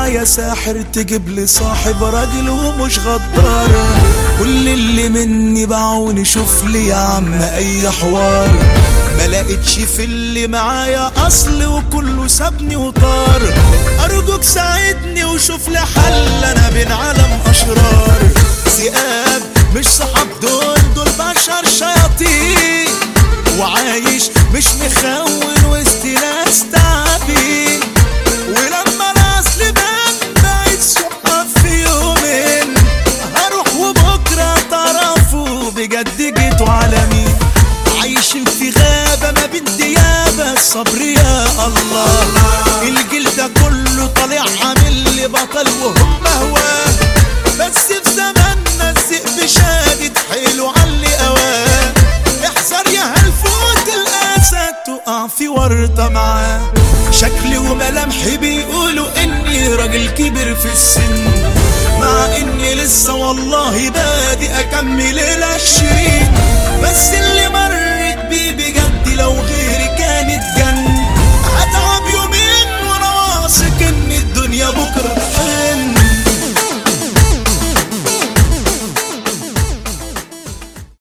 معايا ساحر تجيب لي صاحب راجل ومش غدار. كل اللي مني باعوني شوف لي يا عم اي حوار. ما لقيتش في اللي معايا اصل وكله سابني وطار. ارجوك ساعدني وشوف لي حل انا بين عالم اشرار. ذئاب مش صحاب دول بشر شياطين. وعايش مش مخون وسط ناس تعبين. ولما الاصل بان بقيت صحاب في يومين. هروح وبكره تعرفوا بجد جيتوا على مين. عايشين في غابة ما بين ديابة. الصبر يا الله. الجيل ده كله طالع عامل لي بطل وهم هواه. بس في زماننا الذئب شادد حيله علي اواه. احذر يا هالفوت الاسد تقع في ورطة معاه. شكلي وملامحي بيقولوا اني راجل كبير في السن. مع اني لسه والله بادئ اكمل ال20. بس اللي مرت بيه بجد لو غيري كانت